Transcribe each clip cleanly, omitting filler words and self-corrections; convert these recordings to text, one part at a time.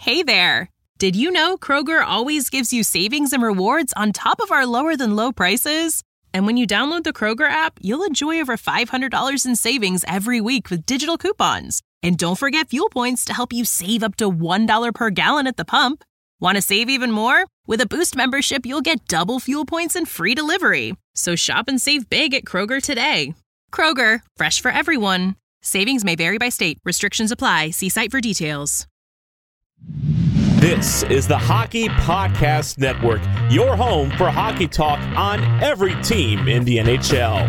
Hey there! Did you know Kroger always gives you savings and rewards on top of our lower-than-low prices? And when you download the Kroger app, you'll enjoy over $500 in savings every week with digital coupons. And don't forget fuel points to help you save up to $1 per gallon at the pump. Want to save even more? With a Boost membership, you'll get double fuel points and free delivery. So shop and save big at Kroger today. Kroger, fresh for everyone. Savings may vary by state. Restrictions apply. See site for details. This is the Hockey Podcast Network, your home for hockey talk on every team in the NHL.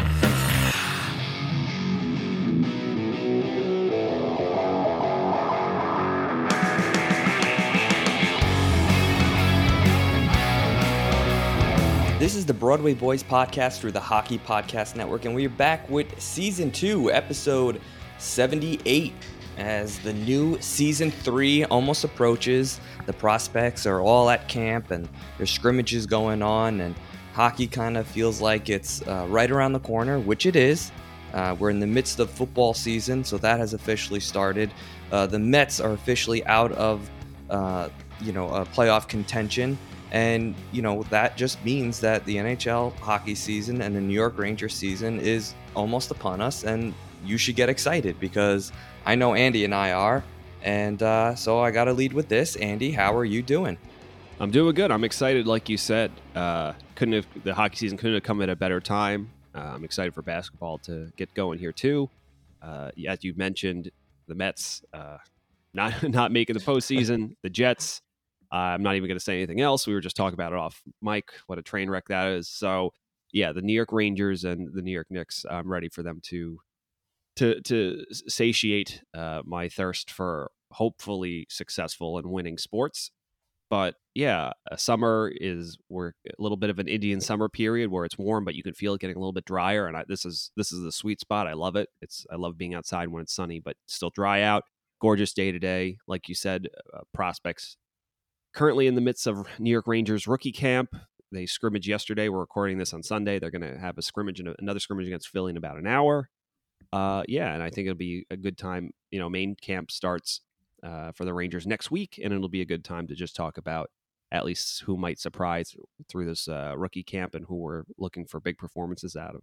This is the Broadway Boys podcast through the Hockey Podcast Network, and we're back with Season 2, Episode 78. As the new Season 3 almost approaches, the prospects are all at camp, and there's scrimmages going on, and hockey kind of feels like it's right around the corner, which it is. We're in the midst of football season, so that has officially started. The Mets are officially out of, playoff contention. And, that just means that the NHL hockey season and the New York Rangers season is almost upon us. And you should get excited because I know Andy and I are. And so I got to lead with this. Andy, how are you doing? I'm doing good. I'm excited, like you said. The hockey season couldn't have come at a better time. I'm excited for basketball to get going here, too. As you mentioned, the Mets not making the postseason. The Jets. I'm not even going to say anything else. We were just talking about it off mic, what a train wreck that is. So, yeah, the New York Rangers and the New York Knicks, I'm ready for them to satiate my thirst for hopefully successful and winning sports. But, yeah, we're a little bit of an Indian summer period where it's warm, but you can feel it getting a little bit drier. And this is the sweet spot. I love it. I love being outside when it's sunny, but still dry out. Gorgeous day today. Like you said, prospects currently in the midst of New York Rangers rookie camp. They scrimmaged yesterday. We're recording this on Sunday. They're going to have another scrimmage against Philly in about an hour. And I think it'll be a good time. Main camp starts for the Rangers next week, and it'll be a good time to just talk about at least who might surprise through this rookie camp and who we're looking for big performances out of.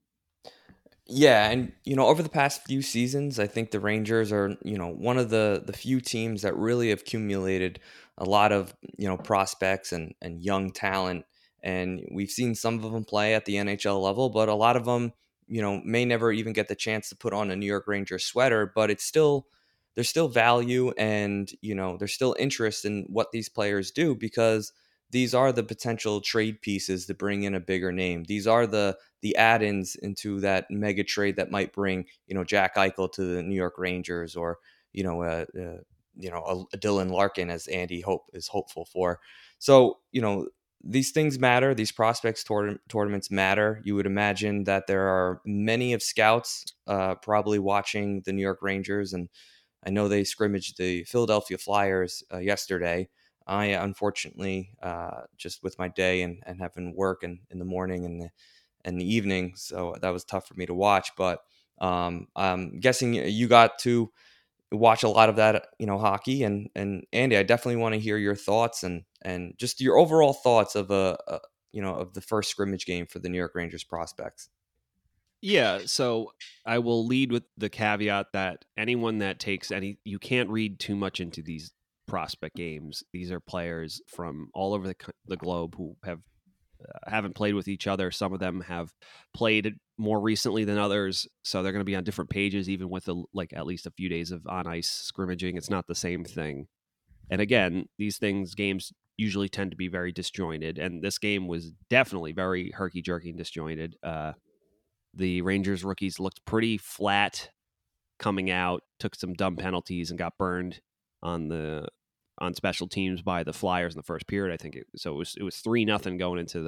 Yeah, and over the past few seasons, I think the Rangers are one of the few teams that really have accumulated a lot of prospects and young talent, and we've seen some of them play at the NHL level, but a lot of them may never even get the chance to put on a New York Rangers sweater. But there's still value, and there's still interest in what these players do because these are the potential trade pieces to bring in a bigger name. These are the add-ins into that mega trade that might bring, Jack Eichel to the New York Rangers, or, a Dylan Larkin, as Andy is hopeful for. So, these things matter. These prospects tournaments matter. You would imagine that there are many of scouts probably watching the New York Rangers, and I know they scrimmaged the Philadelphia Flyers yesterday. I unfortunately, just with my day and having work in the morning and the evening, so that was tough for me to watch. But I'm guessing you got to watch a lot of that, hockey. And Andy, I definitely want to hear your thoughts and just your overall thoughts of of the first scrimmage game for the New York Rangers prospects. Yeah, so I will lead with the caveat that anyone that takes you can't read too much into these prospect games. These are players from all over the globe who haven't played with each other. Some of them have played more recently than others, so they're going to be on different pages, even with at least a few days of on ice scrimmaging. It's not the same thing. And again, games usually tend to be very disjointed, and this game was definitely very herky-jerky and disjointed. The Rangers rookies looked pretty flat coming out, took some dumb penalties, and got burned on special teams by the Flyers in the first period. I think it was 3-0 going into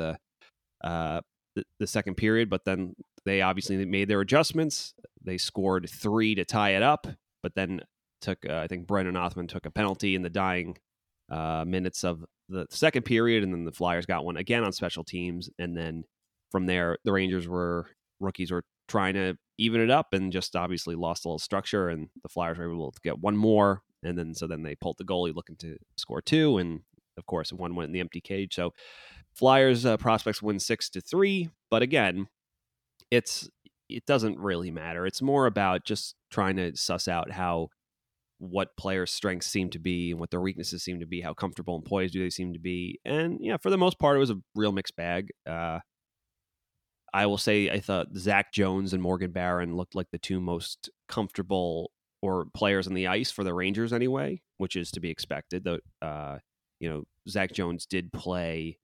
the second period, but then they obviously made their adjustments. They scored 3 to tie it up, but then I think Brendan Othmann took a penalty in the dying minutes of the second period, and then the Flyers got one again on special teams, and then from there the rookies were trying to even it up and just obviously lost a little structure, and the Flyers were able to get one more, And then they pulled the goalie looking to score 2, and of course, 1 went in the empty cage. So Flyers prospects win 6-3, but again, it doesn't really matter. It's more about just trying to suss out what players' strengths seem to be and what their weaknesses seem to be, how comfortable and poised do they seem to be. And yeah, for the most part, it was a real mixed bag. I will say I thought Zach Jones and Morgan Barron looked like the 2 most comfortable or players on the ice for the Rangers anyway, which is to be expected. Zach Jones did play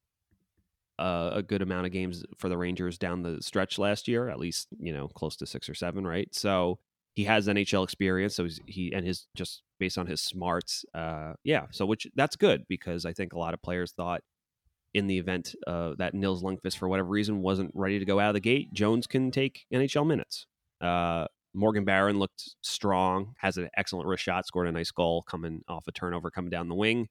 a good amount of games for the Rangers down the stretch last year, at least, close to 6 or 7, right? So he has NHL experience, so his just based on his smarts, which that's good, because I think a lot of players thought in the event that Nils Lundkvist, for whatever reason, wasn't ready to go out of the gate, Jones can take NHL minutes. Morgan Barron looked strong, has an excellent wrist shot, scored a nice goal coming off a turnover coming down the wing.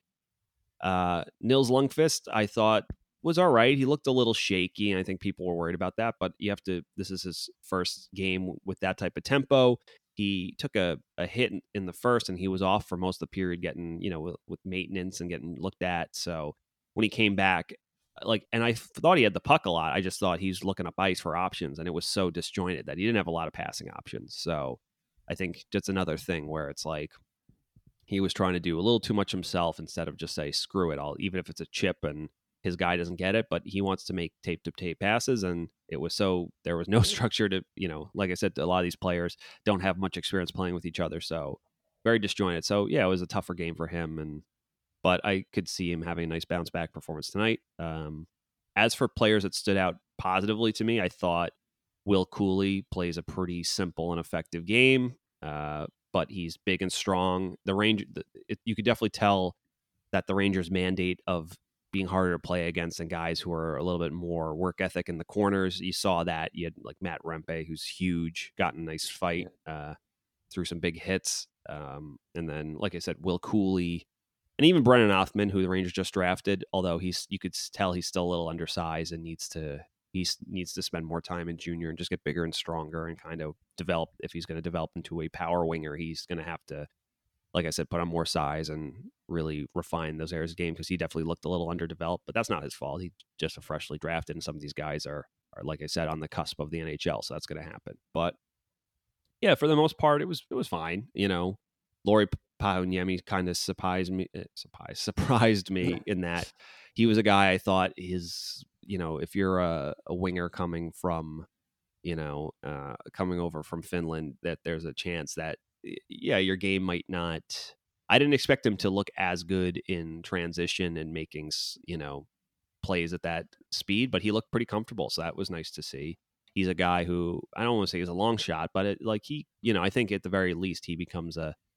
Nils Lundkvist, I thought, was all right. He looked a little shaky, and I think people were worried about that, but this is his first game with that type of tempo. He took a hit in the first, and he was off for most of the period getting, with maintenance and getting looked at. So when he came back, and I thought he had the puck a lot. I just thought he was looking up ice for options, and it was so disjointed that he didn't have a lot of passing options. So I think that's another thing where it's like he was trying to do a little too much himself instead of just say, screw it all, even if it's a chip and his guy doesn't get it, but he wants to make tape-to-tape passes, and there was no structure to, like I said, a lot of these players don't have much experience playing with each other, so very disjointed. So yeah, it was a tougher game for him, but I could see him having a nice bounce back performance tonight. As for players that stood out positively to me, I thought Will Cooley plays a pretty simple and effective game, but he's big and strong. You could definitely tell that the Rangers' mandate of being harder to play against and guys who are a little bit more work ethic in the corners. You saw that. You had like Matt Rempe, who's huge, got in a nice fight, threw some big hits. And then, like I said, Will Cooley and even Brennan Othmann, who the Rangers just drafted, although you could tell he's still a little undersized and needs to spend more time in junior and just get bigger and stronger and kind of develop. If he's going to develop into a power winger, he's going to have to, like I said, put on more size and really refine those areas of game, because he definitely looked a little underdeveloped, but that's not his fault. He just a freshly drafted, and some of these guys are, like I said, on the cusp of the NHL, so that's going to happen. But yeah, for the most part, it was fine. Lauri Pajuniemi kind of surprised me in that he was a guy I thought if you're a winger coming from, coming over from Finland, that there's a chance that, your game might not. I didn't expect him to look as good in transition and making, plays at that speed, but he looked pretty comfortable. So that was nice to see. He's a guy who, I don't want to say he's a long shot, but I think at the very least he becomes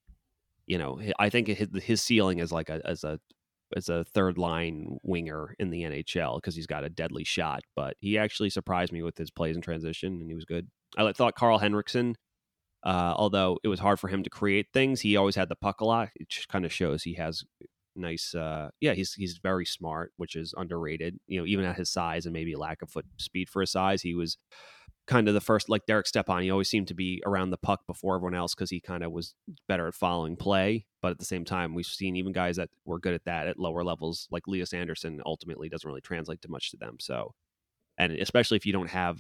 I think his ceiling is like as a third line winger in the NHL, because he's got a deadly shot. But he actually surprised me with his plays in transition, and he was good. I thought Carl Henriksson, although it was hard for him to create things, he always had the puck a lot. It just kind of shows he has nice. He's very smart, which is underrated. Even at his size and maybe lack of foot speed for his size, he was kind of the first, like Derek Stepan. He always seemed to be around the puck before everyone else, because he kind of was better at following play. But at the same time, we've seen even guys that were good at that at lower levels, like Elias Anderson, ultimately doesn't really translate to much to them. So, and especially if you don't have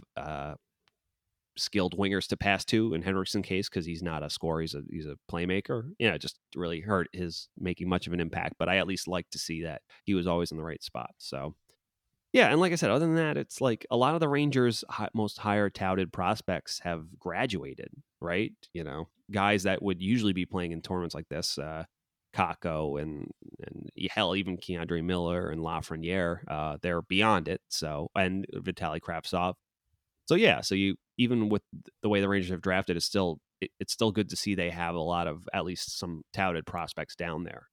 skilled wingers to pass to, in Henriksson's case, because he's not a scorer, he's a playmaker. It just really hurt his making much of an impact. But I at least like to see that he was always in the right spot. So yeah, and like I said, other than that, it's like a lot of the Rangers' most higher touted prospects have graduated, right? Guys that would usually be playing in tournaments like this, Kakko and hell, even Keandre Miller and Lafreniere, they're beyond it. So, and Vitaly Kravtsov. So yeah, even with the way the Rangers have drafted, it's still good to see they have a lot of at least some touted prospects down there.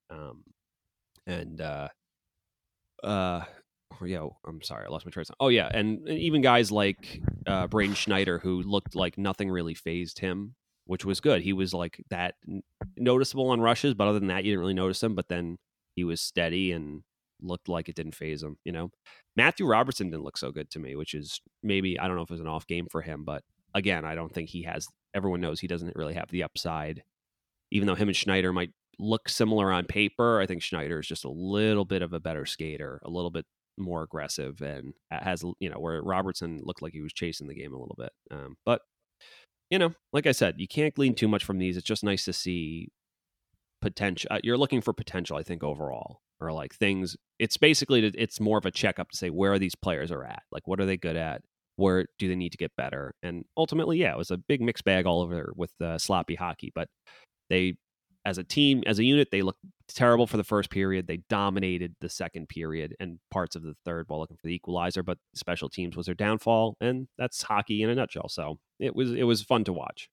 I'm sorry, I lost my train of thought. Oh yeah, and even guys like Braden Schneider, who looked like nothing really fazed him, which was good. He was like that noticeable on rushes, but other than that, you didn't really notice him. But then he was steady and looked like it didn't faze him. Matthew Robertson didn't look so good to me, which is maybe, I don't know if it was an off game for him, but again, I don't think he has. Everyone knows he doesn't really have the upside, even though him and Schneider might look similar on paper. I think Schneider is just a little bit of a better skater, a little bit more aggressive, and has, where Robertson looked like he was chasing the game a little bit. But like I said, you can't glean too much from these. It's just nice to see potential. You're looking for potential, I think, overall, or like things. It's basically, it's more of a checkup to say where these players are at. Like, what are they good at? Where do they need to get better? And ultimately, yeah, it was a big mixed bag all over with sloppy hockey. But they, as a team, as a unit, they looked terrible for the first period. They dominated the second period and parts of the third while looking for the equalizer. But special teams was their downfall, and that's hockey in a nutshell. So it was fun to watch.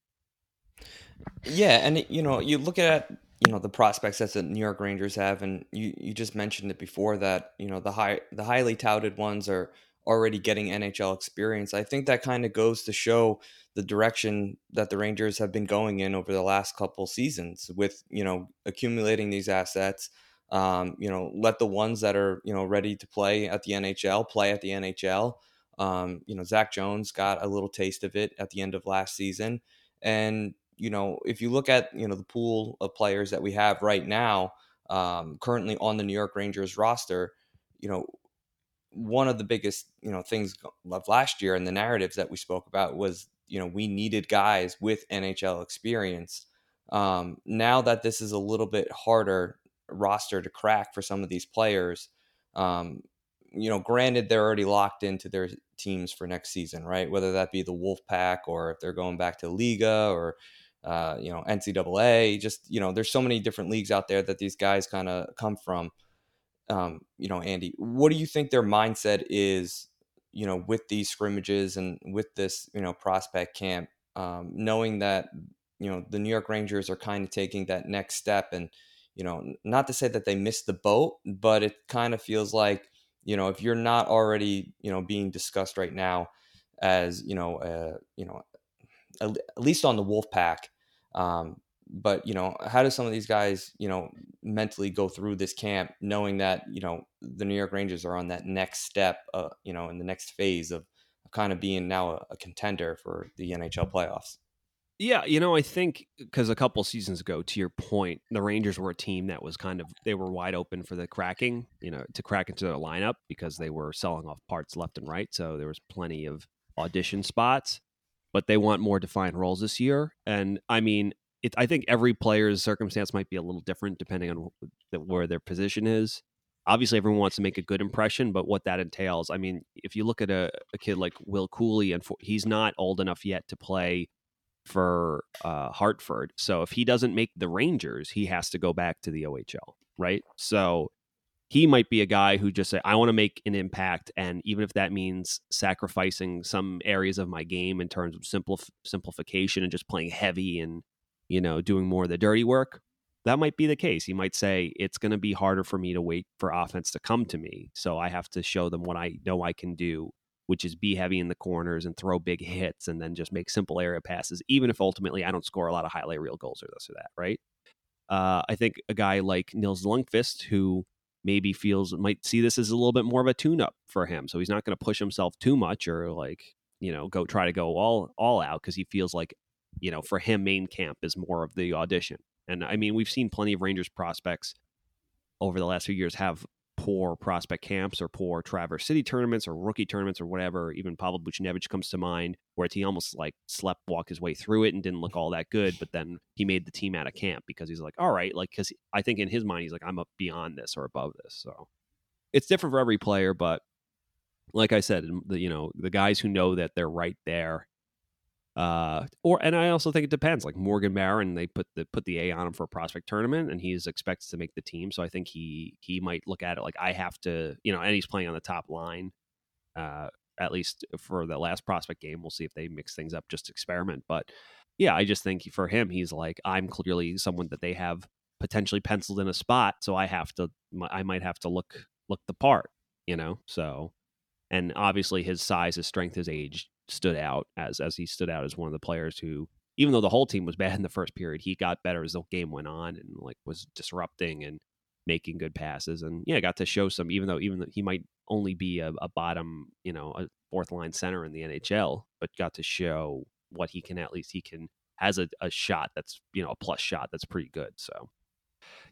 Yeah, and you look at the prospects that the New York Rangers have, and you just mentioned it before that the highly touted ones are already getting NHL experience. I think that kind of goes to show the direction that the Rangers have been going in over the last couple seasons with accumulating these assets. Let the ones that are ready to play at the NHL play at the NHL. Zach Jones got a little taste of it at the end of last season, and if you look at the pool of players that we have right now, currently on the New York Rangers roster, one of the biggest things of last year and the narratives that we spoke about was we needed guys with NHL experience. Now that this is a little bit harder roster to crack for some of these players, granted they're already locked into their teams for next season, right? Whether that be the Wolfpack or if they're going back to Liga or NCAA, just there's so many different leagues out there that these guys kind of come from. Andy, what do you think their mindset is, with these scrimmages and with this, prospect camp, knowing that, the New York Rangers are kind of taking that next step and, not to say that they missed the boat, but it kind of feels like, if you're not already, being discussed right now as, at least on the Wolfpack, but how do some of these guys mentally go through this camp knowing that the New York Rangers are on that next step in the next phase of kind of being now a contender for the NHL playoffs? Yeah, I think because a couple seasons ago, to your point, the Rangers were a team that was they were wide open for the cracking, to crack into their lineup because they were selling off parts left and right. So there was plenty of audition spots, but they want more defined roles this year. And I mean, I think every player's circumstance might be a little different depending on where their position is. Obviously, everyone wants to make a good impression, but what that entails, I mean, if you look at a kid like Will Cooley, and he's not old enough yet to play for Hartford. So if he doesn't make the Rangers, he has to go back to the OHL, right? So he might be a guy who just say, I want to make an impact. And even if that means sacrificing some areas of my game in terms of simplification and just playing heavy and, doing more of the dirty work, that might be the case. He might say, it's going to be harder for me to wait for offense to come to me. So I have to show them what I know I can do, which is be heavy in the corners and throw big hits and then just make simple area passes, even if ultimately I don't score a lot of highlight reel goals or this or that, right? I think a guy like Nils Lundqvist, who maybe might see this as a little bit more of a tune-up for him. So he's not going to push himself too much or try to go all out because he feels like, for him, main camp is more of the audition. And I mean, we've seen plenty of Rangers prospects over the last few years have poor prospect camps or poor Traverse City tournaments or rookie tournaments or whatever. Even Pavel Buchnevich comes to mind, where he almost like walk his way through it and didn't look all that good, but then he made the team out of camp because he's like, all right, like, because I think in his mind he's like, I'm up beyond this or above this. So it's different for every player, but like I said, the guys who know that they're right there. And I also think it depends. Like Morgan Barron, they put the A on him for a prospect tournament, and he's expected to make the team. So I think he might look at it like I have to, and he's playing on the top line. At least for the last prospect game, we'll see if they mix things up, just experiment. But yeah, I just think for him, he's like, I'm clearly someone that they have potentially penciled in a spot, so I might have to look the part, So, and obviously his size, his strength, his age stood out as he stood out as one of the players who, even though the whole team was bad in the first period, he got better as the game went on and like was disrupting and making good passes. And yeah, got to show some, even though he might only be a bottom, a fourth line center in the NHL, but got to show what he can, at least he can, has a shot that's, a plus shot that's pretty good. So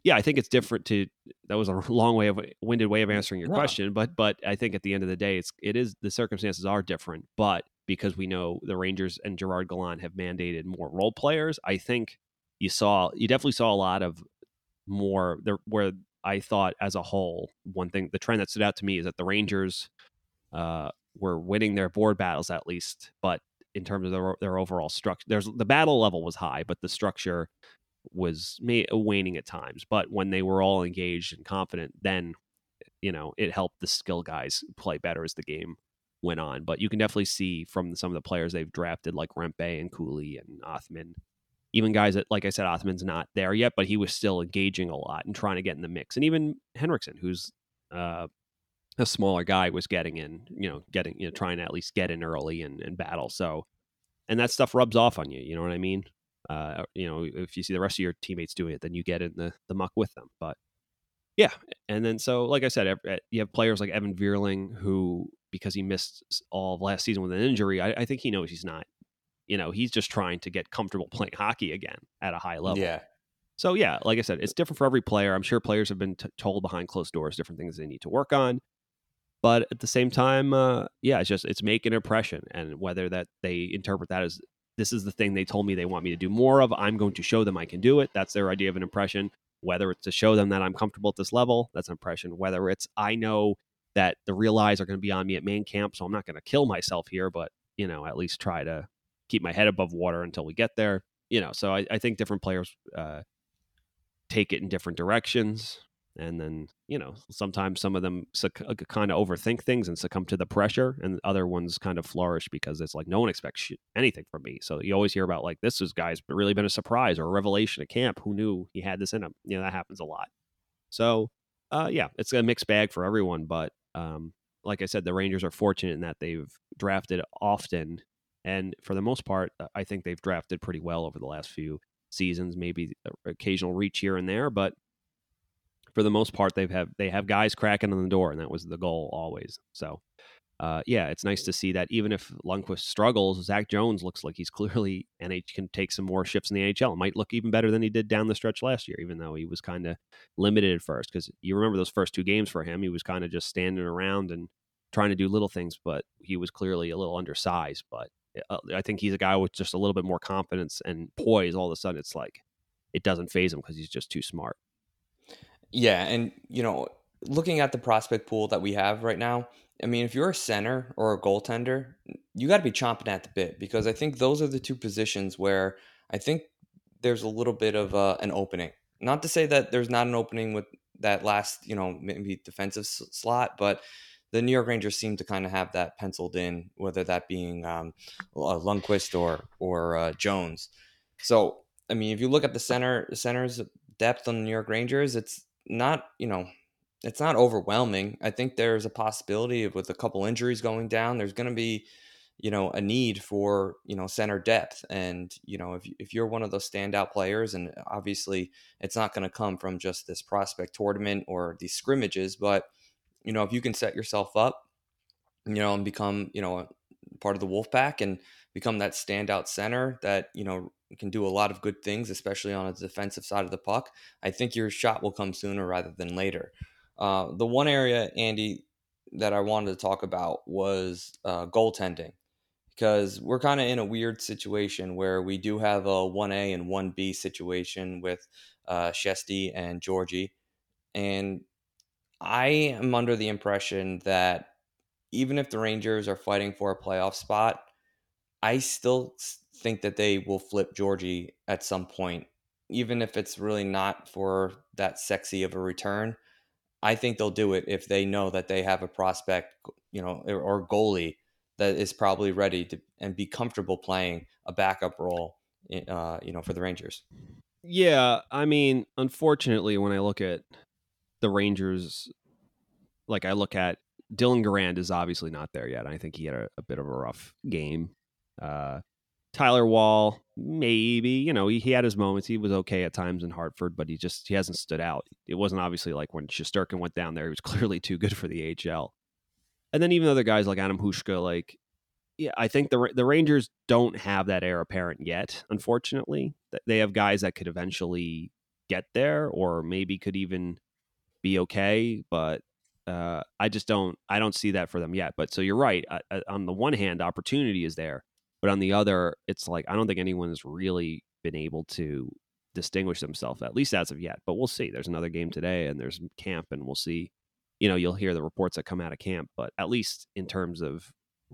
I think it's different that was a winded way of answering your question, but I think at the end of the day, the circumstances are different, but because we know the Rangers and Gerard Gallant have mandated more role players, I think you definitely saw a lot of more there, where I thought as a whole, the trend that stood out to me is that the Rangers were winning their board battles at least, but in terms of their overall structure, the battle level was high, but the structure was waning at times. But when they were all engaged and confident, then it helped the skill guys play better as the game went on. But you can definitely see from some of the players they've drafted, like Rempe and Cooley and Othman, even guys that, like I said, Othman's not there yet, but he was still engaging a lot and trying to get in the mix. And even Henriksen, who's a smaller guy, was getting in, trying to at least get in early and battle. So, and that stuff rubs off on you. You know what I mean? If you see the rest of your teammates doing it, then you get in the muck with them. But yeah, and then so like I said, you have players like Evan Vierling who, because he missed all of last season with an injury, I think he knows he's not. He's just trying to get comfortable playing hockey again at a high level. Yeah. So yeah, like I said, it's different for every player. I'm sure players have been told behind closed doors different things they need to work on. But at the same time, it's making an impression, and whether that they interpret that as this is the thing they told me they want me to do more of, I'm going to show them I can do it. That's their idea of an impression. Whether it's to show them that I'm comfortable at this level, that's an impression. Whether it's I know that the real eyes are going to be on me at main camp, so I'm not going to kill myself here, but at least try to keep my head above water until we get there. So I think different players take it in different directions. And then, sometimes some of them kind of overthink things and succumb to the pressure, and other ones kind of flourish because it's like no one expects anything from me. So you always hear about like this guy's really been a surprise or a revelation at camp. Who knew he had this in him? That happens a lot. So it's a mixed bag for everyone. But like I said, the Rangers are fortunate in that they've drafted often, and for the most part, I think they've drafted pretty well over the last few seasons. Maybe occasional reach here and there, but for the most part, they have guys cracking on the door, and that was the goal always. So, it's nice to see that even if Lundqvist struggles, Zach Jones looks like he's clearly can take some more shifts in the NHL. It might look even better than he did down the stretch last year, even though he was kind of limited at first. Because you remember those first 2 games for him, he was kind of just standing around and trying to do little things, but he was clearly a little undersized. But I think he's a guy with just a little bit more confidence and poise. All of a sudden, it's like it doesn't faze him because he's just too smart. Yeah, and looking at the prospect pool that we have right now, I mean, if you're a center or a goaltender, you got to be chomping at the bit, because I think those are the 2 positions where I think there's a little bit of an opening. Not to say that there's not an opening with that last, maybe defensive slot, but the New York Rangers seem to kind of have that penciled in, whether that being Lundqvist or Jones. So, I mean, if you look at the center's depth on the New York Rangers, it's not, it's not overwhelming. I think there's a possibility of, with a couple injuries going down, there's going to be, a need for, center depth. And, if you're one of those standout players, and obviously it's not going to come from just this prospect tournament or these scrimmages, but, if you can set yourself up, and become, part of the Wolfpack and become that standout center that, can do a lot of good things, especially on a defensive side of the puck, I think your shot will come sooner rather than later. The one area, Andy, that I wanted to talk about was goaltending, because we're kind of in a weird situation where we do have a 1A and 1B situation with Shesty and Georgie. And I am under the impression that even if the Rangers are fighting for a playoff spot, I still think that they will flip Georgie at some point, even if it's really not for that sexy of a return. I think they'll do it if they know that they have a prospect, or goalie that is probably ready to and be comfortable playing a backup role, for the Rangers. Yeah, I mean, unfortunately, when I look at the Rangers, like I look at Dylan Garand is obviously not there yet. I think he had a bit of a rough game. Tyler Wall, maybe, he had his moments. He was okay at times in Hartford, but he hasn't stood out. It wasn't obviously like when Shesterkin went down there, he was clearly too good for the AHL. And then even other guys like Adam Hushka, I think the Rangers don't have that heir apparent yet, unfortunately. They have guys that could eventually get there, or maybe could even be okay. But I don't see that for them yet. But so you're right. On the one hand, opportunity is there, but on the other, it's like I don't think anyone's really been able to distinguish themselves, at least as of yet. But we'll see. There's another game today, and there's camp, and we'll see. You'll hear the reports that come out of camp, but at least in terms of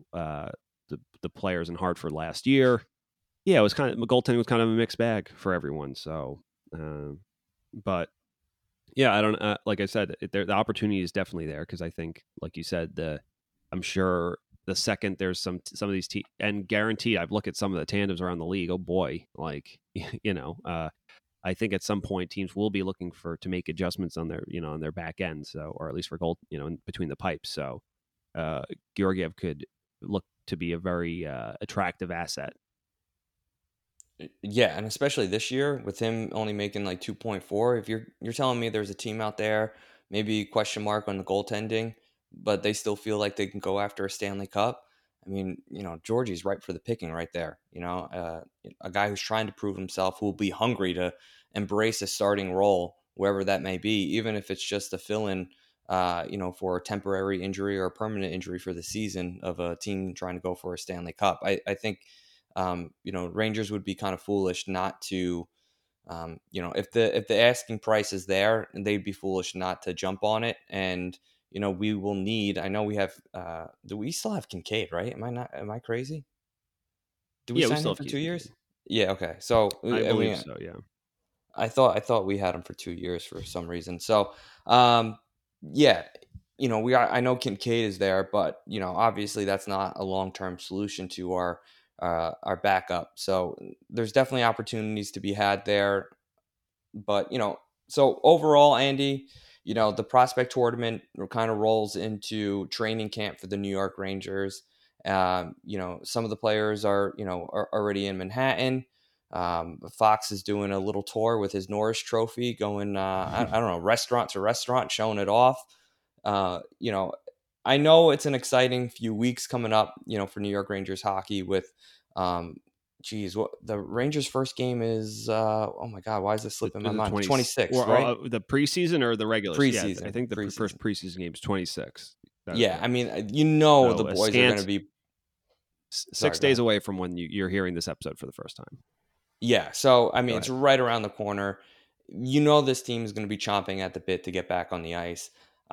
the players in Hartford last year, yeah, it was goaltending was kind of a mixed bag for everyone. So, but yeah, I don't like I said, the opportunity is definitely there because I think, like you said, I'm sure the second there's some of these and guaranteed, I've looked at some of the tandems around the league. Oh boy, like I think at some point teams will be looking to make adjustments on their on their back end, so or at least for goal in between the pipes. So Georgiev could look to be a very attractive asset. Yeah, and especially this year with him only making like 2.4. If you're telling me there's a team out there, maybe question mark on the goaltending, but they still feel like they can go after a Stanley Cup. I mean, Georgie's ripe for the picking right there. A guy who's trying to prove himself, who will be hungry to embrace a starting role wherever that may be, even if it's just a fill-in, for a temporary injury or a permanent injury for the season of a team trying to go for a Stanley Cup. I think. Rangers would be kind of foolish not to, if the asking price is there, they'd be foolish not to jump on it. And, we will need, I know we have, do we still have Kincaid, right? Am I crazy? Do we sign him for 2 years? Yeah. Okay. So I believe so. Yeah. I thought we had him for 2 years for some reason. So, yeah, I know Kincaid is there, but obviously that's not a long-term solution to our backup. So there's definitely opportunities to be had there. But, so overall, Andy, the prospect tournament kind of rolls into training camp for the New York Rangers. Some of the players are already in Manhattan. Fox is doing a little tour with his Norris Trophy, going, I don't know, restaurant to restaurant, showing it off. I know it's an exciting few weeks coming up, for New York Rangers hockey with, the Rangers' first game is, oh my God, why is this slipping my mind? 26, right? The preseason or the regular preseason? Yeah, I think the first preseason game is 26. Yeah, I mean, the boys are going to be 6 days away from when you're hearing this episode for the first time. Yeah, so I mean, it's right around the corner. This team is going to be chomping at the bit to get back on the ice.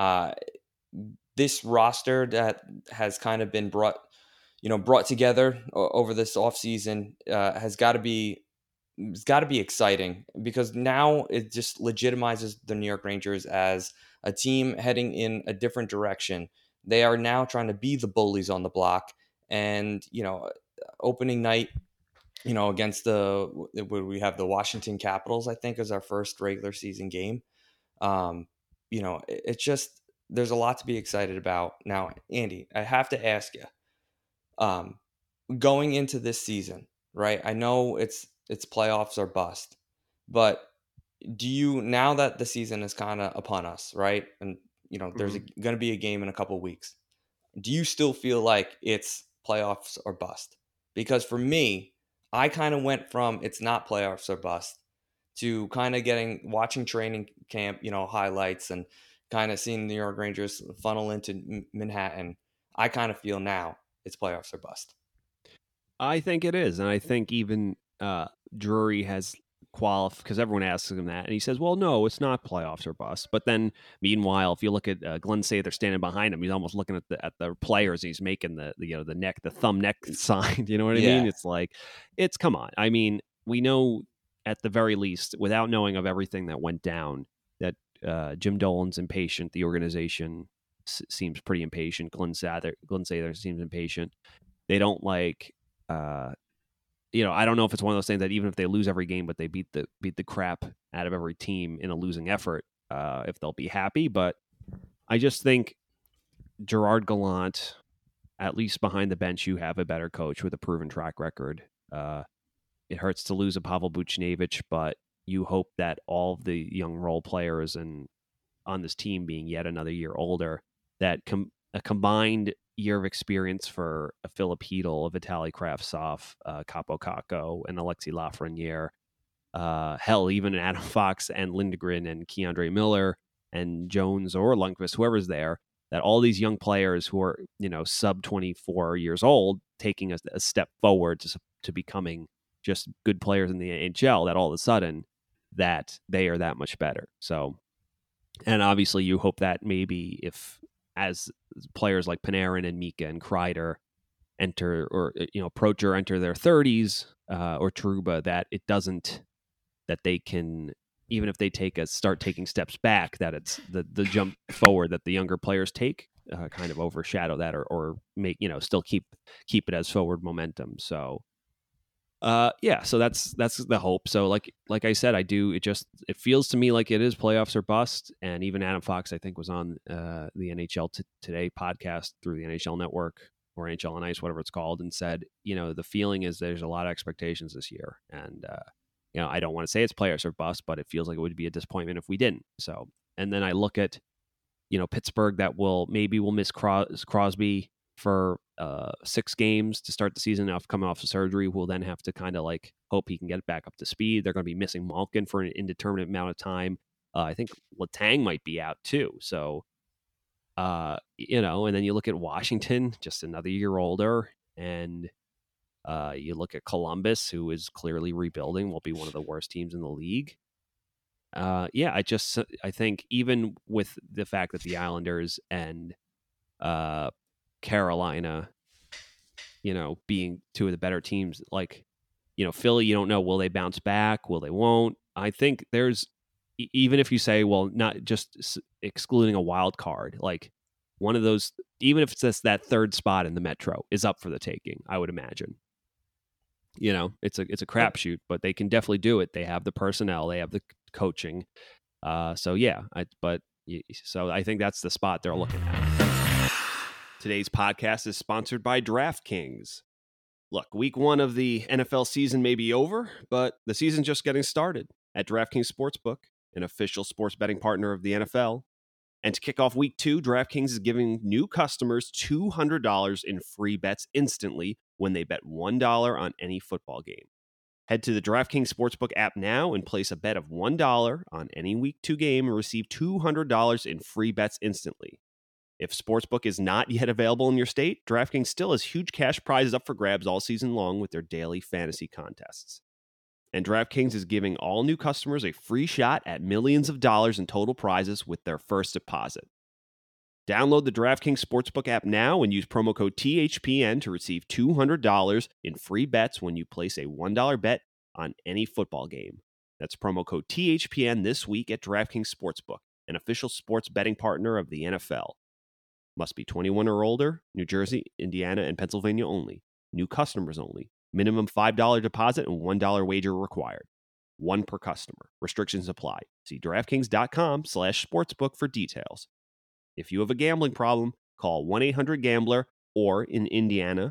This roster that has kind of been brought together over this offseason has got to be exciting, because now it just legitimizes the New York Rangers as a team heading in a different direction. They are now trying to be the bullies on the block, and opening night, against we have the Washington Capitals, I think, as our first regular season game. It's just, there's a lot to be excited about. Now, Andy, I have to ask you, going into this season, right? I know it's playoffs or bust, but do you, now that the season is kind of upon us, right? And there's going to be a game in a couple of weeks. Do you still feel like it's playoffs or bust? Because for me, I kind of went from it's not playoffs or bust to kind of watching training camp, highlights, and kind of seeing the New York Rangers funnel into Manhattan. I kind of feel now it's playoffs or bust. I think it is. And I think even Drury has qualified, because everyone asks him that, and he says, well, no, it's not playoffs or bust. But then meanwhile, if you look at Glenn Sather standing behind him, he's almost looking at the players, and he's making the thumb neck sign. You know what I mean? It's like, come on. I mean, we know at the very least, without knowing of everything that went down, that Jim Dolan's impatient. The organization seems pretty impatient. Glenn Sather seems impatient. They don't like, I don't know if it's one of those things that even if they lose every game, but they beat the crap out of every team in a losing effort, if they'll be happy. But I just think Gerard Gallant, at least behind the bench, you have a better coach with a proven track record. It hurts to lose a Pavel Buchnevich, but you hope that all of the young role players and on this team being yet another year older, that a combined year of experience for a Philip Hedl, a Vitaly Kravtsov, Capo Caco, and Alexei Lafreniere hell, even Adam Fox and Lindgren and Keandre Miller and Jones or Lundqvist, whoever's there, that all these young players who are, sub 24 years old, taking a step forward to becoming just good players in the NHL, that all of a sudden that they are that much better. So, and obviously you hope that maybe if as players like Panarin and Mika and Kreider enter, or, approach or enter their 30s, or Trouba, that it doesn't, that they can, even if they start taking steps back, that it's the jump forward that the younger players take kind of overshadow that, or make, still keep it as forward momentum. So so that's the hope. So like I said, it feels to me like it is playoffs or bust. And even Adam Fox, I think, was on the NHL Today podcast through the NHL Network, or NHL on Ice, whatever it's called, and said, the feeling is there's a lot of expectations this year. And, I don't want to say it's playoffs or bust, but it feels like it would be a disappointment if we didn't. So, and then I look at, Pittsburgh, that will miss Crosby for 6 games to start the season coming off of surgery. We'll then have to kind of like hope he can get back up to speed. They're going to be missing Malkin for an indeterminate amount of time. I think Letang might be out too. So, and then you look at Washington, just another year older, and you look at Columbus, who is clearly rebuilding, will be one of the worst teams in the league. I think even with the fact that the Islanders and Carolina, being two of the better teams, like, Philly, you don't know, will they bounce back? Will they won't? I think there's, even if you say, well, not just excluding a wild card, like one of those, even if it's just that third spot in the Metro is up for the taking, I would imagine. It's a crapshoot, but they can definitely do it. They have the personnel, they have the coaching. So I think that's the spot they're looking at. Today's podcast is sponsored by DraftKings. Look, week 1 of the NFL season may be over, but the season's just getting started at DraftKings Sportsbook, an official sports betting partner of the NFL. And to kick off week 2, DraftKings is giving new customers $200 in free bets instantly when they bet $1 on any football game. Head to the DraftKings Sportsbook app now and place a bet of $1 on any week 2 game and receive $200 in free bets instantly. If Sportsbook is not yet available in your state, DraftKings still has huge cash prizes up for grabs all season long with their daily fantasy contests. And DraftKings is giving all new customers a free shot at millions of dollars in total prizes with their first deposit. Download the DraftKings Sportsbook app now and use promo code THPN to receive $200 in free bets when you place a $1 bet on any football game. That's promo code THPN this week at DraftKings Sportsbook, an official sports betting partner of the NFL. Must be 21 or older, New Jersey, Indiana, and Pennsylvania only. New customers only. Minimum $5 deposit and $1 wager required. 1 per customer. Restrictions apply. See DraftKings.com/sportsbook for details. If you have a gambling problem, call 1-800-GAMBLER or in Indiana,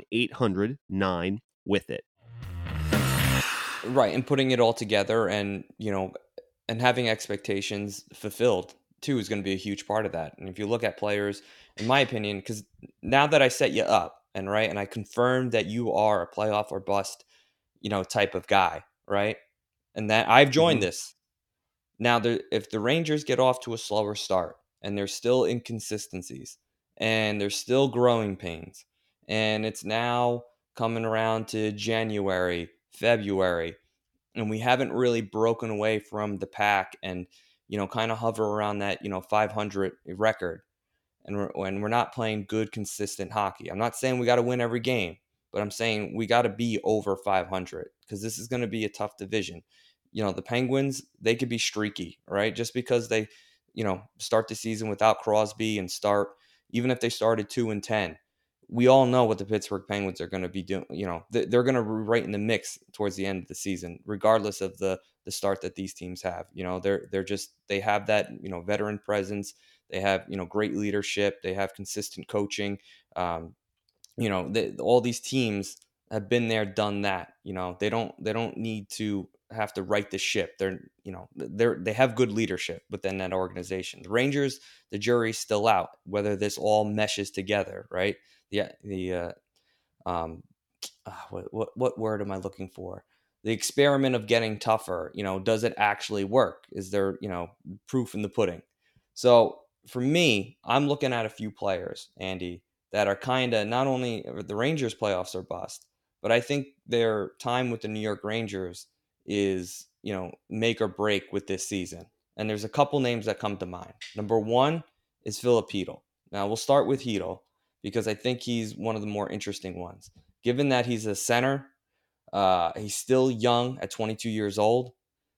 1-800-9-WITH-IT. Right, and putting it all together and, and having expectations fulfilled too is going to be a huge part of that. And if you look at players, in my opinion, because now that I set you up and I confirmed that you are a playoff or bust, type of guy, right? And that I've joined this. Now, if the Rangers get off to a slower start and there's still inconsistencies and there's still growing pains, and it's now coming around to January, February, and we haven't really broken away from the pack and, kind of hover around that, 500 record. And we're not playing good, consistent hockey. I'm not saying we got to win every game, but I'm saying we got to be over 500 because this is going to be a tough division. The Penguins, they could be streaky, right? Just because they, start the season without Crosby and even if they started 2-10, we all know what the Pittsburgh Penguins are going to be doing. They're going to be right in the mix towards the end of the season, regardless of the start that these teams have. They have that, veteran presence. They have, great leadership. They have consistent coaching. All these teams have been there, done that. They don't need to have to right the ship. They have good leadership within that organization. The Rangers, the jury's still out whether this all meshes together, right? What word am I looking for? the experiment of getting tougher, does it actually work? Is there, proof in the pudding? So for me, I'm looking at a few players, Andy, that are kind of, not only the Rangers playoffs are bust, but I think their time with the New York Rangers is, make or break with this season. And there's a couple names that come to mind. Number one is Filip Chytil. Now we'll start with Chytil because I think he's one of the more interesting ones. Given that he's a center, he's still young at 22 years old.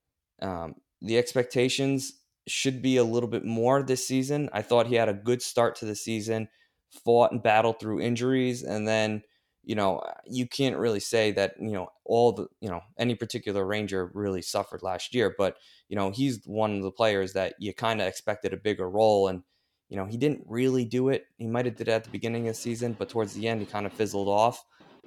The expectations should be a little bit more this season. I thought he had a good start to the season, fought and battled through injuries, and then, you can't really say that, all the, any particular Ranger really suffered last year, but, he's one of the players that you kind of expected a bigger role, and, he didn't really do it. He might have did it at the beginning of the season, but towards the end, he kind of fizzled off.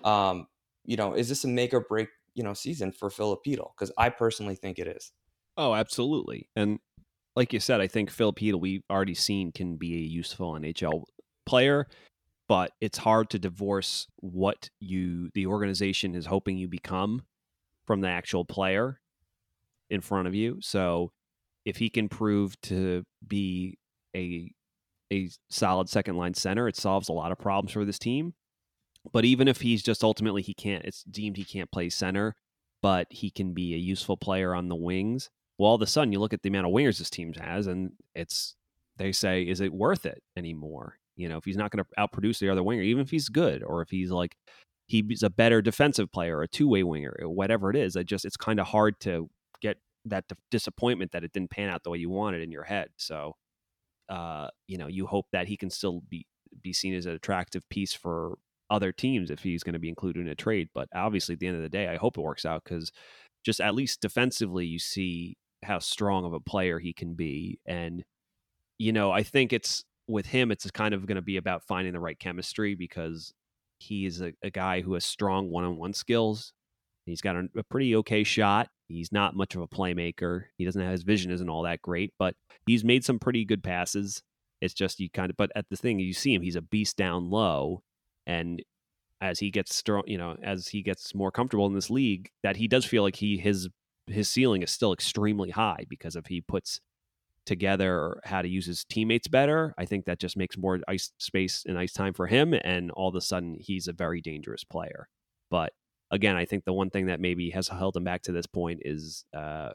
Is this a make or break, season for Filip Chytil? Because I personally think it is. Oh, absolutely. And like you said, I think Filip Chytil, we've already seen, can be a useful NHL player, but it's hard to divorce what the organization is hoping you become from the actual player in front of you. So if he can prove to be a solid second line center, it solves a lot of problems for this team. But even if he's just ultimately it's deemed he can't play center, but he can be a useful player on the wings. Well, all of a sudden you look at the amount of wingers this team has, and they say, is it worth it anymore? If he's not going to outproduce the other winger, even if he's good, or if he's a better defensive player, a two-way winger, whatever it is, it's kind of hard to get that disappointment that it didn't pan out the way you wanted in your head. So, you hope that he can still be seen as an attractive piece for other teams if he's going to be included in a trade. But obviously, at the end of the day, I hope it works out, because just at least defensively, you see how strong of a player he can be. And, I think with him, it's kind of going to be about finding the right chemistry, because he is a guy who has strong one-on-one skills. He's got a pretty okay shot. He's not much of a playmaker. His vision isn't all that great, but he's made some pretty good passes. It's just but at the thing, you see him, he's a beast down low. And as he gets strong, as he gets more comfortable in this league, that he does feel like his ceiling is still extremely high, because if he puts together how to use his teammates better, I think that just makes more ice space and ice time for him. And all of a sudden he's a very dangerous player. But again, I think the one thing that maybe has held him back to this point is,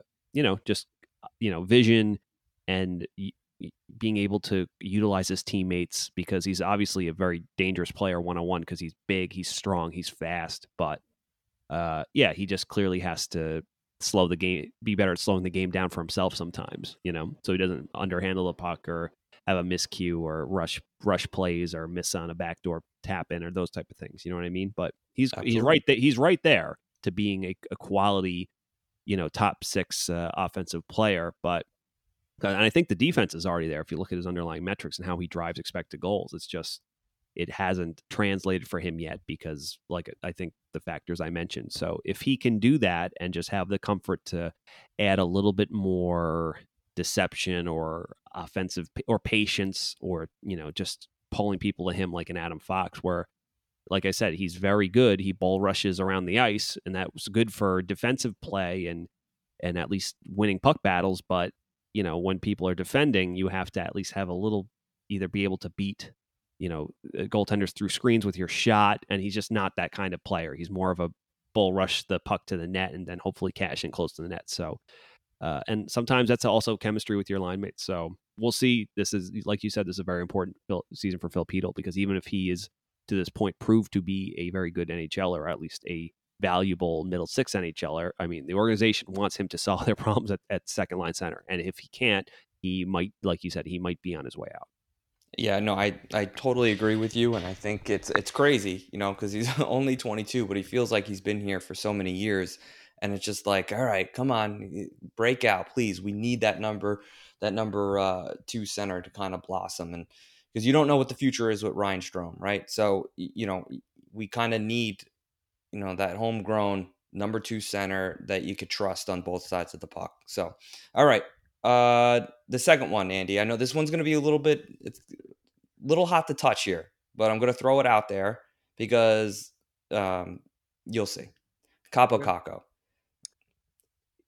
vision and being able to utilize his teammates, because he's obviously a very dangerous player one-on-one, because he's big, he's strong, he's fast. But he just clearly has to slow the game, be better at slowing the game down for himself sometimes, so he doesn't underhandle the puck or have a miscue or rush plays or miss on a backdoor tap in or those type of things. You know what I mean? But he's right there. He's right there to being a quality, top six offensive player. But and I think the defense is already there. If you look at his underlying metrics and how he drives expected goals, it's just, it hasn't translated for him yet, because I think the factors I mentioned. So if he can do that and just have the comfort to add a little bit more deception or offensive or patience, or, just pulling people to him like an Adam Fox, where, like I said, he's very good. He bull rushes around the ice, and that was good for defensive play and at least winning puck battles. But, when people are defending, you have to at least have a little, either be able to beat goaltenders through screens with your shot, and he's just not that kind of player. He's more of a bull rush the puck to the net and then hopefully cash in close to the net. So, and sometimes that's also chemistry with your line mates. So we'll see. This is, like you said, this is a very important season for Filip Chytil, because even if he is to this point proved to be a very good NHLer, or at least a valuable middle six NHLer, I mean, the organization wants him to solve their problems at second line center. And if he can't, he might, like you said, he might be on his way out. Yeah, no, I totally agree with you, and I think it's crazy, because he's only 22, but he feels like he's been here for so many years, and it's just like, all right, come on, break out, please. We need that number two center to kind of blossom, and because you don't know what the future is with Ryan Strome, right? So we kind of need that homegrown number two center that you could trust on both sides of the puck. So, all right. The second one, Andy, I know this one's going to be it's a little hot to touch here, but I'm going to throw it out there because you'll see. Kaapo Kakko.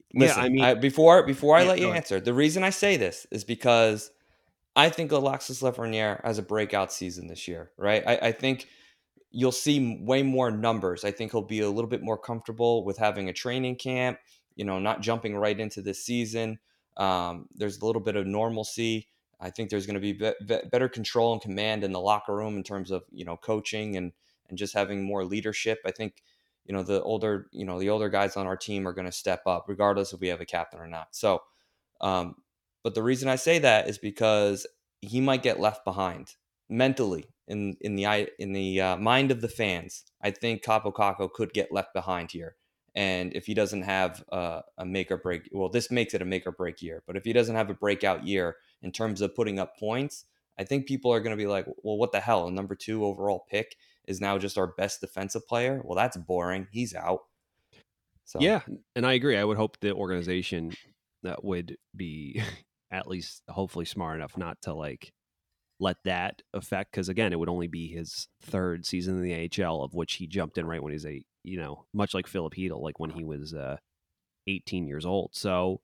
Listen, yeah, before I yeah, let you go ahead. answer, the reason I say this is because I think Alexis Lafreniere has a breakout season this year, right? I think you'll see way more numbers. I think he'll be a little bit more comfortable with having a training camp, not jumping right into this season. There's a little bit of normalcy. I think there's going to be better control and command in the locker room in terms of, coaching and just having more leadership. I think, the older guys on our team are going to step up regardless if we have a captain or not. So, but the reason I say that is because he might get left behind mentally in the mind of the fans. I think Capo Caco could get left behind here, and if he doesn't have a make or break, well, this makes it a make or break year. But if he doesn't have a breakout year in terms of putting up points, I think people are going to be like, well, what the hell? A number 2 overall pick is now just our best defensive player. Well, that's boring. He's out. So Yeah, and I agree. I would hope the organization that would be at least hopefully smart enough not to like let that affect, because again, it would only be his 3rd season in the AHL, of which he jumped in right when he was much like Filip Chytil, like when he was 18 years old. So,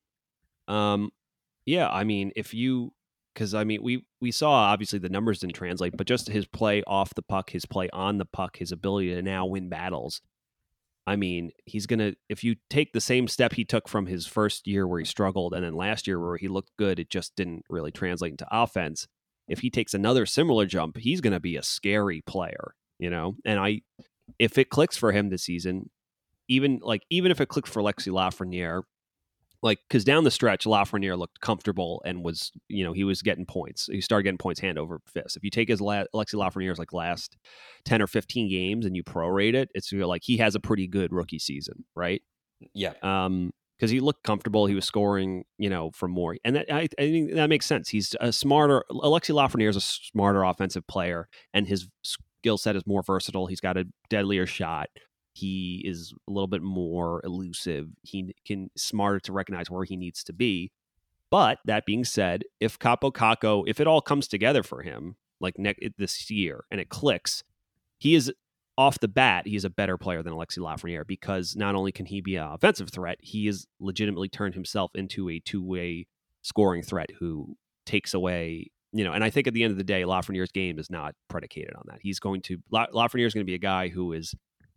yeah, I mean, because I mean, we saw obviously the numbers didn't translate, but just his play off the puck, his play on the puck, his ability to now win battles. I mean, if you take the same step he took from his first year where he struggled and then last year where he looked good, it just didn't really translate into offense. If he takes another similar jump, he's going to be a scary player, And if it clicks for him this season, even if it clicked for Alexis Lafreniere, because down the stretch, Lafreniere looked comfortable and was, he was getting points. He started getting points hand over fist. If you take his Alexis Lafreniere's last 10 or 15 games and you prorate it, it's like he has a pretty good rookie season, right? yeah, because he looked comfortable. He was scoring, for more, and I think that makes sense. He's a smarter. Alexis Lafreniere is a smarter offensive player, and his skill set is more versatile. He's got a deadlier shot. He is a little bit more elusive. He can smarter to recognize where he needs to be. But that being said, if Capo Caco, if it all comes together for him, this year, and it clicks, he is off the bat, he is a better player than Alexis Lafreniere, because not only can he be an offensive threat, he has legitimately turned himself into a 2-way scoring threat who takes away, and I think at the end of the day, Lafreniere's game is not predicated on that. Lafreniere is going to be a guy who is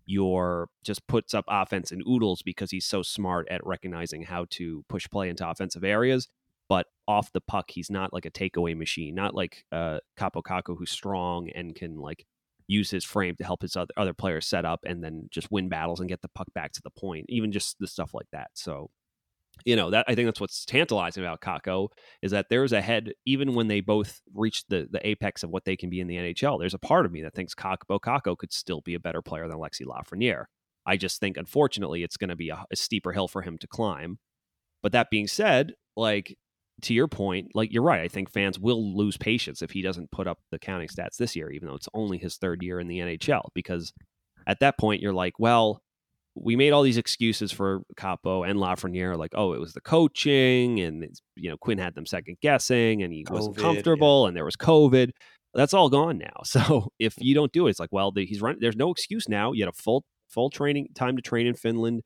just puts up offense and oodles because he's so smart at recognizing how to push play into offensive areas. But off the puck, he's not like a takeaway machine, not like Capo Caco, who's strong and can use his frame to help his other players set up and then just win battles and get the puck back to the point, even just the stuff like that. So, that I think that's what's tantalizing about Caco, is that there's a head, even when they both reach the apex of what they can be in the NHL, there's a part of me that thinks Caco could still be a better player than Alexis Lafreniere. I just think, unfortunately, it's going to be a steeper hill for him to climb. But that being said, to your point, you're right. I think fans will lose patience if he doesn't put up the counting stats this year, even though it's only his 3rd year in the NHL, because at that point you're like, well, we made all these excuses for Capo and Lafreniere, it was the coaching, and Quinn had them second guessing, and he wasn't comfortable, and there was COVID. That's all gone now. So if you don't do it, it's he's running. There's no excuse now. You had a full training time to train in Finland.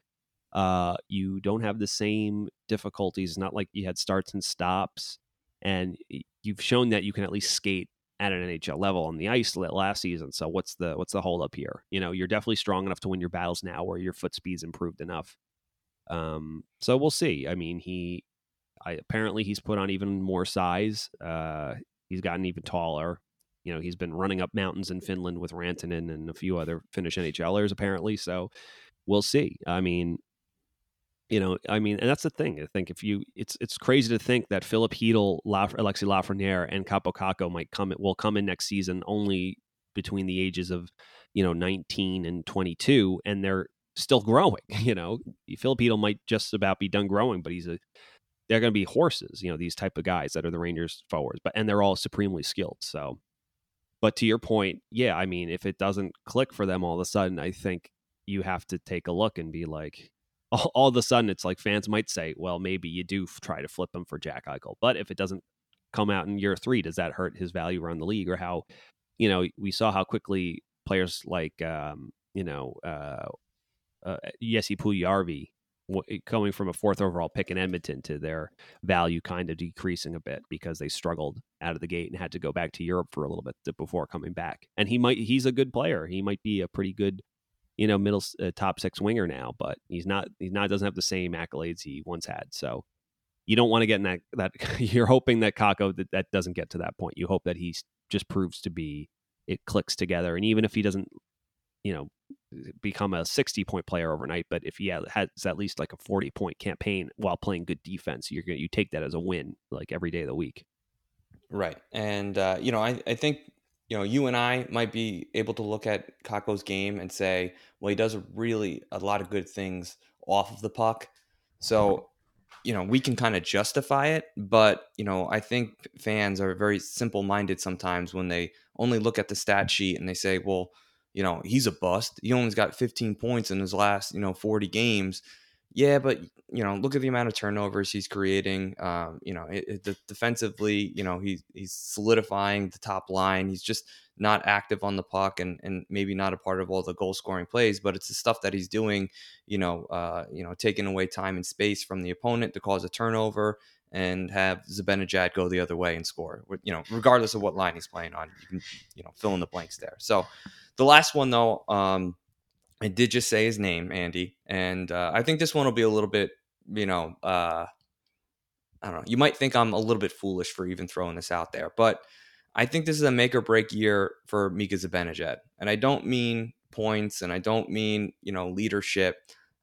You don't have the same difficulties. It's not like you had starts and stops, and you've shown that you can at least skate at an NHL level on the ice last season. So what's the hold up here? You're definitely strong enough to win your battles now, where your foot speed's improved enough. So we'll see. I mean, apparently he's put on even more size. He's gotten even taller. He's been running up mountains in Finland with Rantanen and a few other Finnish NHLers apparently. So we'll see. I mean, and that's the thing. I think it's crazy to think that Filip Chytil, Alexis Lafreniere, and Capo Caco will come in next season only between the ages of 19 and 22, and they're still growing. Filip Chytil might just about be done growing, but they're going to be horses. These type of guys that are the Rangers forwards, and they're all supremely skilled. So, but to your point, yeah, I mean, if it doesn't click for them all of a sudden, I think you have to take a look and be like, all of a sudden, it's like fans might say, well, maybe you do try to flip him for Jack Eichel. But if it doesn't come out in year 3, does that hurt his value around the league? Or how, we saw how quickly players like, Jesse Puljujarvi going from a 4th overall pick in Edmonton to their value kind of decreasing a bit because they struggled out of the gate and had to go back to Europe for a little bit before coming back. And he's a good player. He might be a pretty good, middle top 6 winger now, but he's not doesn't have the same accolades he once had. So you don't want to get in that you're hoping that Kakko that doesn't get to that point. You hope that he just proves to be, it clicks together. And even if he doesn't, become a 60-point player overnight, but if he has at least like a 40-point campaign while playing good defense, you take that as a win, like every day of the week. Right. And, I think, you and I might be able to look at Kakko's game and say, well, he does a lot of good things off of the puck. So, we can kind of justify it, but, I think fans are very simple-minded sometimes when they only look at the stat sheet and they say, well, he's a bust. He only's got 15 points in his last, 40 games. Yeah, but, look at the amount of turnovers he's creating. Defensively, he's solidifying the top line. He's just not active on the puck and maybe not a part of all the goal scoring plays, but it's the stuff that he's doing, taking away time and space from the opponent to cause a turnover and have Zibanejad go the other way and score, regardless of what line he's playing on. You can, fill in the blanks there. So the last one, though, I did just say his name, Andy, and I think this one will be a little bit, I don't know. You might think I'm a little bit foolish for even throwing this out there, but I think this is a make or break year for Mika Zibanejad. And I don't mean points and I don't mean, leadership.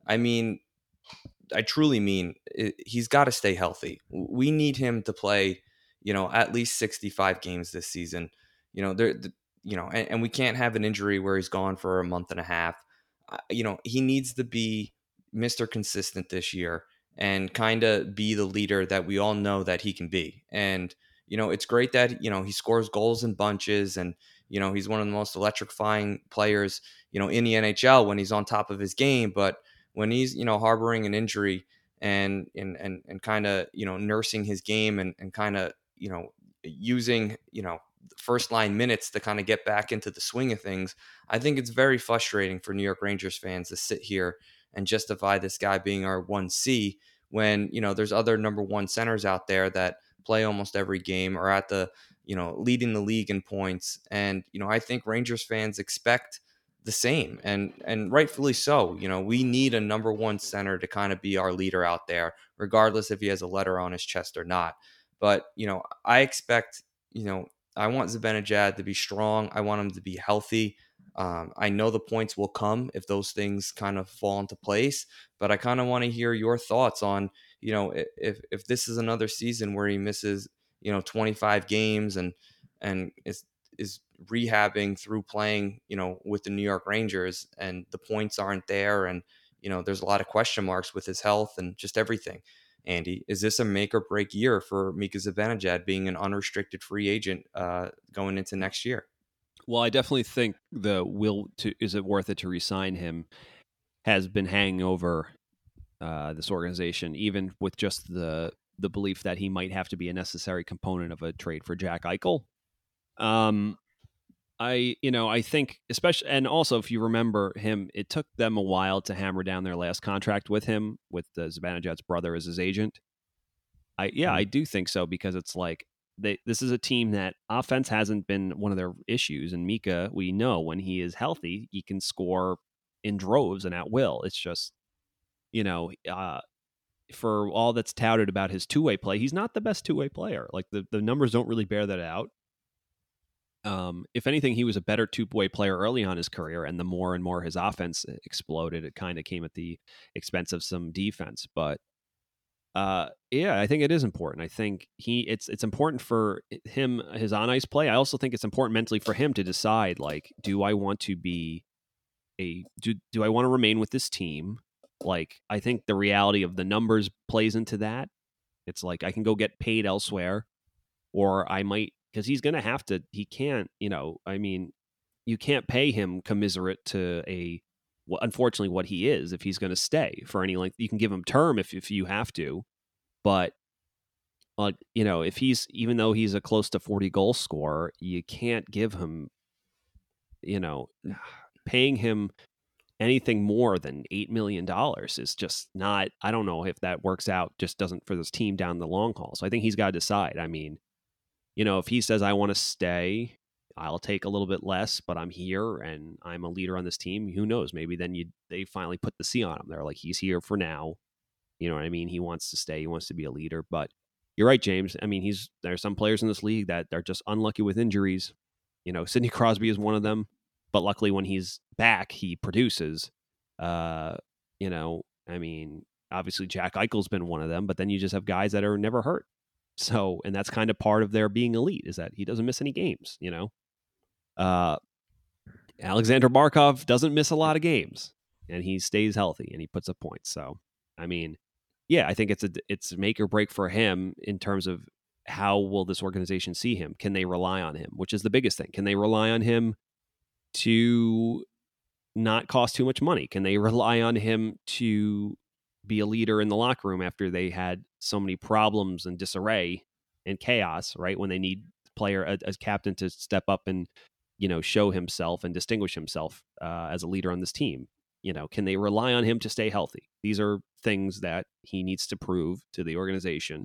I truly mean he's got to stay healthy. We need him to play, at least 65 games this season. And we can't have an injury where he's gone for a month and a half. He needs to be Mr. Consistent this year and kind of be the leader that we all know that he can be. And, it's great that, he scores goals in bunches and, he's one of the most electrifying players, in the NHL when he's on top of his game. But when he's, harboring an injury and kind of, nursing his game and kind of, using, first line minutes to kind of get back into the swing of things, I think it's very frustrating for New York Rangers fans to sit here and justify this guy being our 1C when, there's other number 1 centers out there that play almost every game or at the, leading the league in points. And, I think Rangers fans expect the same and rightfully so. We need a number 1 center to kind of be our leader out there, regardless if he has a letter on his chest or not. But, I expect, I want Zibanejad to be strong. I want him to be healthy. I know the points will come if those things kind of fall into place, but I kind of want to hear your thoughts on, if this is another season where he misses, 25 games and is rehabbing through playing, with the New York Rangers and the points aren't there. And, there's a lot of question marks with his health and just everything. Andy, is this a make or break year for Mika Zibanejad being an unrestricted free agent going into next year? Well, I definitely think the is it worth it to re-sign him has been hanging over this organization, even with just the belief that he might have to be a necessary component of a trade for Jack Eichel. I think especially, and also if you remember him, it took them a while to hammer down their last contract with him, with Zibanejad's brother as his agent. I do think so, because it's like this is a team that offense hasn't been one of their issues, and Mika, we know when he is healthy, he can score in droves and at will. It's just, for all that's touted about his two-way play, he's not the best two-way player. Like the numbers don't really bear that out. If anything, he was a better two-way player early on in his career, and the more and more his offense exploded, it kind of came at the expense of some defense. But I think it is important. I think it's important for him, his on-ice play. I also think it's important mentally for him to decide, like, do I want to be do I want to remain with this team? Like, I think the reality of the numbers plays into that. It's like I can go get paid elsewhere, or I might, because he's going to have to, he can't, you can't pay him commiserate to unfortunately what he is if he's going to stay for any length. You can give him term if you have to, but if he's, even though he's a close to 40 goal scorer, you can't give him, paying him anything more than $8 million is just not, I don't know if that works out, just doesn't for this team down the long haul. So I think he's got to decide. I mean, if he says, I want to stay, I'll take a little bit less, but I'm here and I'm a leader on this team. Who knows? Maybe then they finally put the C on him. They're like, he's here for now. You know what I mean? He wants to stay. He wants to be a leader. But you're right, James. I mean, there's some players in this league that they're just unlucky with injuries. Sidney Crosby is one of them. But luckily, when he's back, he produces. I mean, obviously Jack Eichel's been one of them. But then you just have guys that are never hurt. So, and that's kind of part of their being elite is that he doesn't miss any games. Alexander Barkov doesn't miss a lot of games, and he stays healthy and he puts up points. So, I mean, yeah, I think it's make or break for him in terms of how will this organization see him? Can they rely on him? Which is the biggest thing. Can they rely on him to not cost too much money? Can they rely on him to be a leader in the locker room after they had so many problems and disarray and chaos, right? When they need player as captain to step up and, show himself and distinguish himself as a leader on this team. Can they rely on him to stay healthy? These are things that he needs to prove to the organization,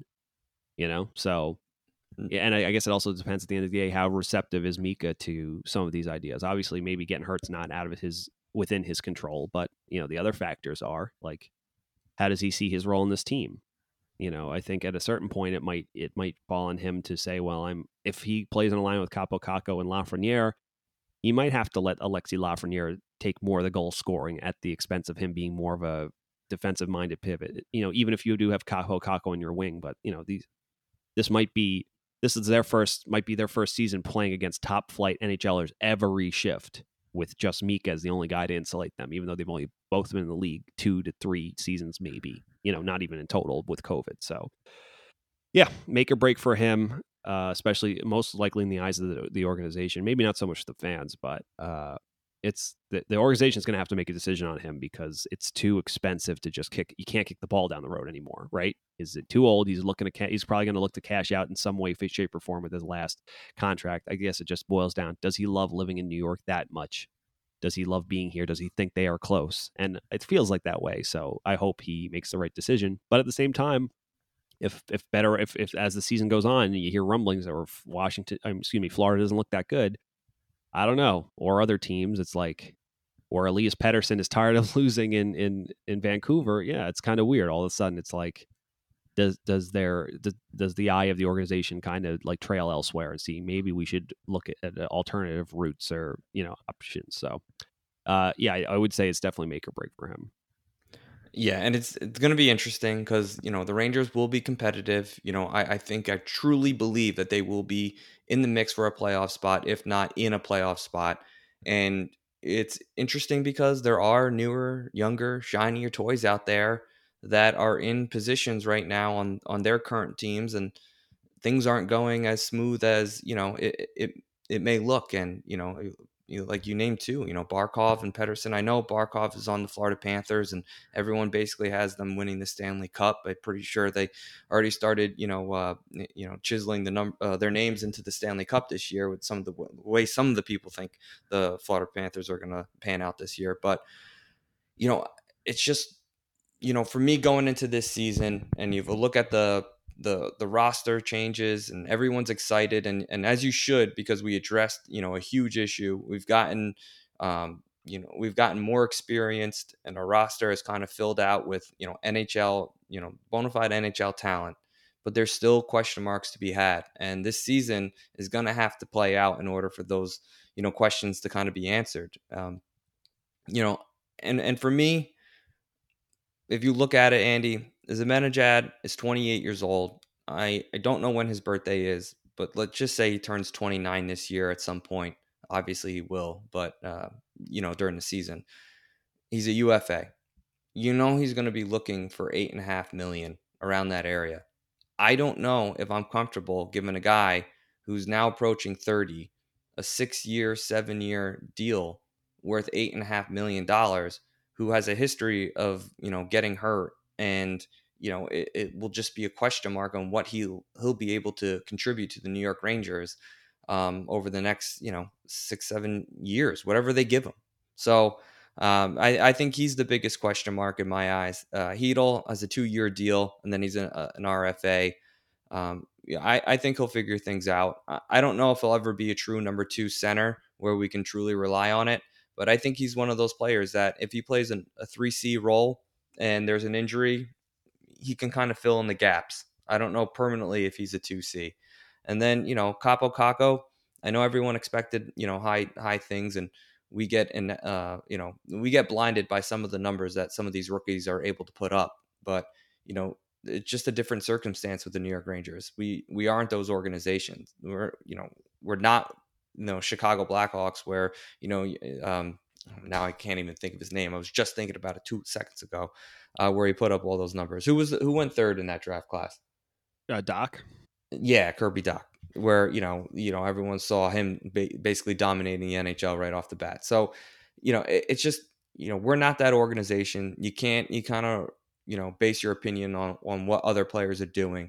so, and I guess it also depends at the end of the day, how receptive is Mika to some of these ideas. Obviously, maybe getting hurt's not within his control, but, the other factors are like, how does he see his role in this team? I think at a certain point, it might fall on him to say, well, if he plays in a line with Capo Caco and Lafreniere, he might have to let Alexis Lafreniere take more of the goal scoring at the expense of him being more of a defensive minded pivot. Even if you do have Capo Caco in your wing, but this might be their first season playing against top flight NHLers every shift with just Mika as the only guy to insulate them, even though they've only both been in the league 2 to 3 seasons, maybe, not even in total with COVID. So yeah, make or break for him, especially most likely in the eyes of the organization, maybe not so much the fans, but it's the organization is going to have to make a decision on him because it's too expensive to just kick. You can't kick the ball down the road anymore, right? Is it too old? He's probably going to look to cash out in some way, shape, or form with his last contract. I guess it just boils down. Does he love living in New York that much? Does he love being here? Does he think they are close? And it feels like that way. So I hope he makes the right decision. But at the same time, if as the season goes on, you hear rumblings or Florida doesn't look that good. I don't know. Or other teams, it's like, or Elias Pettersson is tired of losing in Vancouver. Yeah, it's kind of weird. All of a sudden, it's like, does the eye of the organization kind of like trail elsewhere and see maybe we should look at alternative routes or options. So, yeah, I would say it's definitely make or break for him. Yeah, and it's going to be interesting because, the Rangers will be competitive. I truly believe that they will be in the mix for a playoff spot, if not in a playoff spot. And it's interesting because there are newer, younger, shinier toys out there that are in positions right now on their current teams, and things aren't going as smooth as, it may look. And, like you named too, Barkov and Pettersson. I know Barkov is on the Florida Panthers and everyone basically has them winning the Stanley Cup. I'm pretty sure they already started, chiseling their names into the Stanley Cup this year with some of the way some of the people think the Florida Panthers are going to pan out this year. But, it's just, for me going into this season, and you look at the roster changes and everyone's excited and as you should, because we addressed, a huge issue. We've gotten more experienced and our roster is kind of filled out with, NHL, bona fide NHL talent, but there's still question marks to be had. And this season is going to have to play out in order for those, questions to kind of be answered. And for me, if you look at it, Andy, Zibanejad is 28 years old. I don't know when his birthday is, but let's just say he turns 29 this year at some point. Obviously he will, but, during the season. He's a UFA. He's going to be looking for $8.5 million around that area. I don't know if I'm comfortable giving a guy who's now approaching 30 a 6-year, 7-year deal worth $8.5 million, who has a history of, getting hurt. And, it will just be a question mark on what he'll be able to contribute to the New York Rangers over the next, 6-7 years, whatever they give him. So I think he's the biggest question mark in my eyes. Heedle has a 2-year deal, and then he's an RFA. I think he'll figure things out. I don't know if he'll ever be a true number 2 center where we can truly rely on it, but I think he's one of those players that if he plays a 3C role and there's an injury, he can kind of fill in the gaps. I don't know permanently if he's a 2C. And then, Capo Caco, I know everyone expected, high things, and we get blinded by some of the numbers that some of these rookies are able to put up. But, it's just a different circumstance with the New York Rangers. We aren't those organizations. We're not, Chicago Blackhawks where, now I can't even think of his name. I was just thinking about it 2 seconds ago, where he put up all those numbers. Who went third in that draft class? Doc. Yeah, Kirby Dach, where everyone saw him basically dominating the NHL right off the bat. So, it's just we're not that organization. You kind of base your opinion on what other players are doing.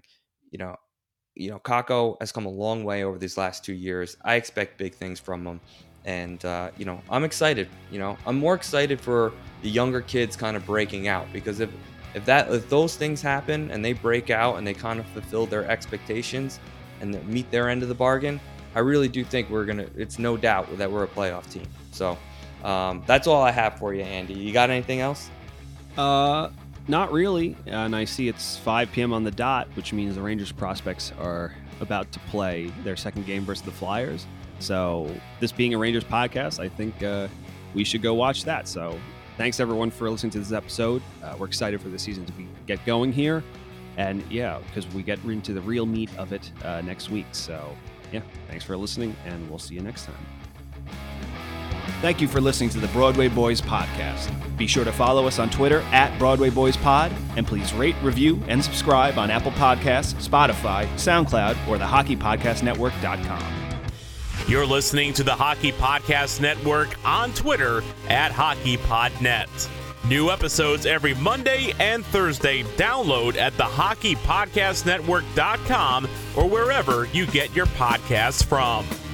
Caco has come a long way over these last 2 years. I expect big things from him. And, I'm excited. I'm more excited for the younger kids kind of breaking out, because if those things happen and they break out and they kind of fulfill their expectations and meet their end of the bargain, I really do think it's no doubt that we're a playoff team. So that's all I have for you, Andy. You got anything else? Not really. And I see it's 5 p.m. on the dot, which means the Rangers prospects are about to play their second game versus the Flyers. So this being a Rangers podcast, I think we should go watch that. So thanks everyone for listening to this episode. We're excited for the season to get going here. And because we get into the real meat of it next week. So thanks for listening, and we'll see you next time. Thank you for listening to the Broadway Boys podcast. Be sure to follow us on Twitter @BroadwayBoysPod, and please rate, review, and subscribe on Apple Podcasts, Spotify, SoundCloud, or the HockeyPodcastNetwork.com. You're listening to the Hockey Podcast Network on Twitter @HockeyPodNet. New episodes every Monday and Thursday. Download at the HockeyPodcastNetwork.com or wherever you get your podcasts from.